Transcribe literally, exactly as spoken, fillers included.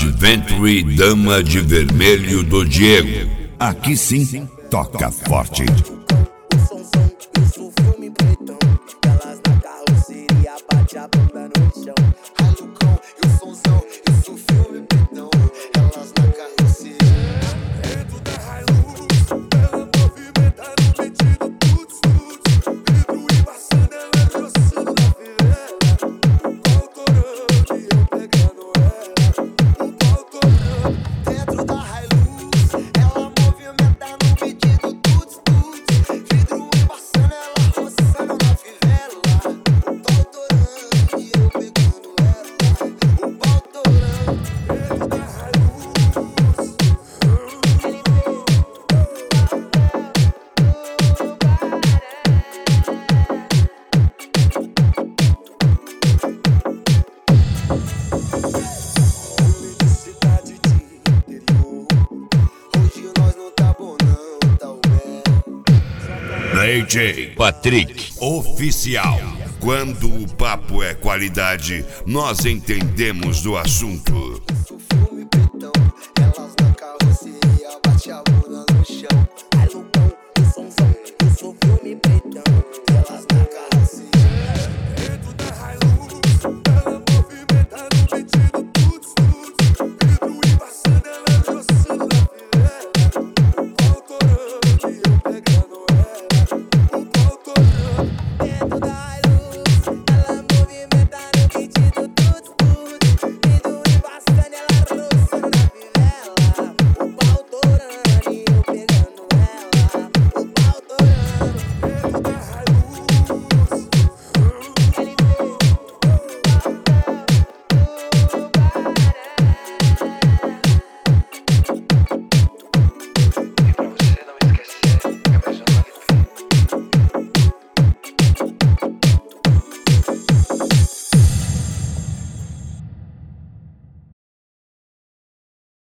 Adventure Dama de Vermelho do Diego. Aqui sim, toca forte. O somzão, isso um filme pretão. Elas na carroceria, bate a bunda no chão. Ralucão, e o somzão, isso um filme pretão. Elas na carroceria. Dentro da Hilux, ela movimenta no pedido tuts, tuts. Vidro embaçando, ela dançando na fivela. O pau torando e eu pegando ela. O pau torando. Dentro da Hilux, ela movimenta no pedido tuts, tuts. Vidro embaçando, ela roçando na fivela. O pau torando e eu pegando ela. O pau torando. Dentro da Hilux. Homem de cidade de interior. Hoje nós não tá bom não, tá o D J Patrick Oficial. Quando o papo é qualidade, nós entendemos do assunto.